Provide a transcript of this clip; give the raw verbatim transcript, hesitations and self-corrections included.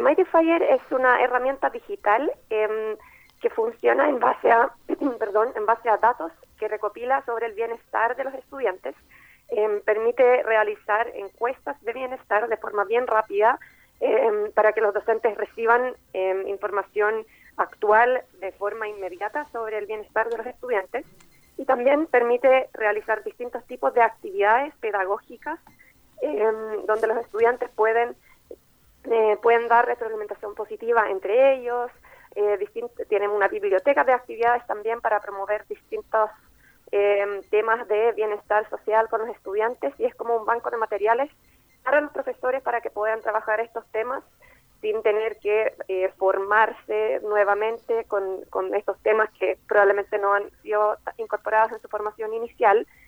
Mightyfire es una herramienta digital eh, que funciona en base a, perdón, en base a datos que recopila sobre el bienestar de los estudiantes. Eh, permite realizar encuestas de bienestar de forma bien rápida eh, para que los docentes reciban eh, información actual de forma inmediata sobre el bienestar de los estudiantes, y también permite realizar distintos tipos de actividades pedagógicas eh, donde los estudiantes pueden, eh, pueden dar retroalimentación positiva entre ellos. Eh, distint- tienen una biblioteca de actividades también para promover distintos eh, temas de bienestar social con los estudiantes, y es como un banco de materiales para los profesores para que puedan trabajar estos temas sin tener que eh, formarse nuevamente con, con estos temas que probablemente no han sido incorporados en su formación inicial.